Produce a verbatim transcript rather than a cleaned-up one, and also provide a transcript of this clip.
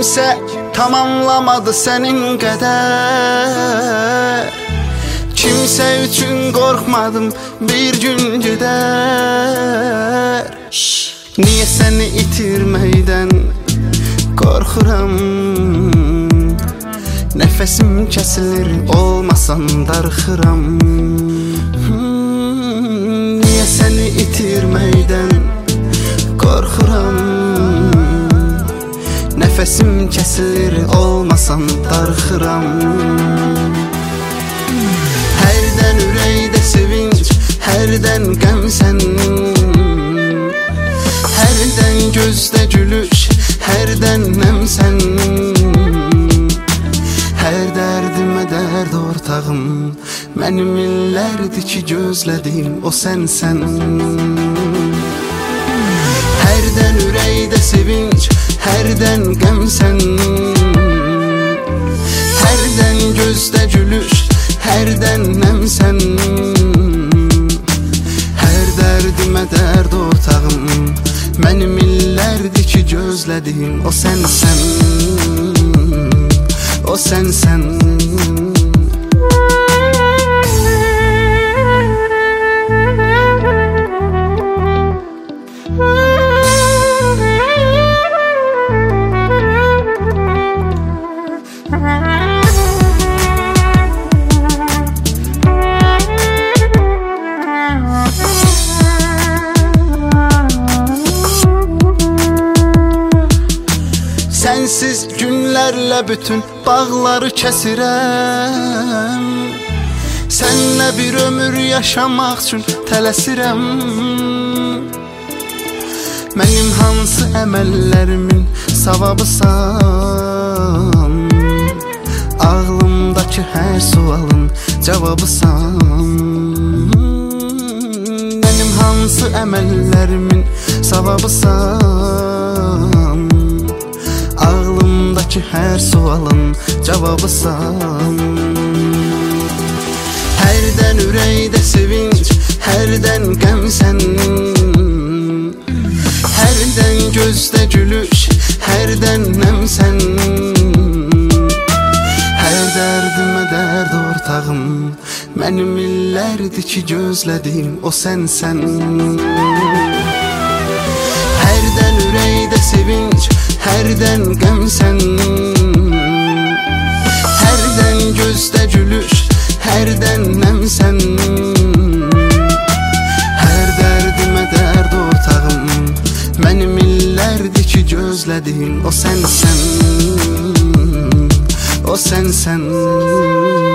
kimsə tamamlamadı sənin qədər. Kimsə üçün qorxmadım, bir gün gedər. Niyə səni itirməkdən qorxuram? Nəfəsim kəsilir, olmasan darxıram. hmm, Niyə səni itirməkdən qorxuram? Nəfəsim kəsilir, olmasan darxıram. Hərdən ürəkdə sevinç, hərdən qəmsən. Hərdən gözdə gülüş, hərdən nəmsən. Hər dərdimə dərd ortağım, mənim illərdir ki gözlədim, o sənsən. Hərdən ürəkdə sevinç, hərdən qəmsən. Hərdən gözdə gülüş, hərdən nəmsən. Hər dərdimə dərd ortağım, mənim illərdir ki gözlədim, o sənsən. O sənsən. Sənsiz günlərlə bütün bağları kəsirəm. Sənlə bir ömür yaşamaq üçün tələsirəm. Mənim hansı əməllərimin savabısan? Ağlımdakı hər sualın cavabısan. Mənim hansı əməllərimin savabısan? Ağlımdakı hər sualın cavabısan. Hərdən ürəkdə sevinç, hərdən qəmsən. Hərdən gözdə gülüş, hərdən nəmsən. Hər dərdimə dərd ortağım, mənim illərdir ki gözlədim, o sənsən. Hərdən ürəkdə sevinç, hərdən qəmsən. Hərdən gözdə gülüş, hərdən nəmsən. Hər dərdimə dərd ortağım, mənim illərdir ki gözlədim, o sənsən. O sənsən.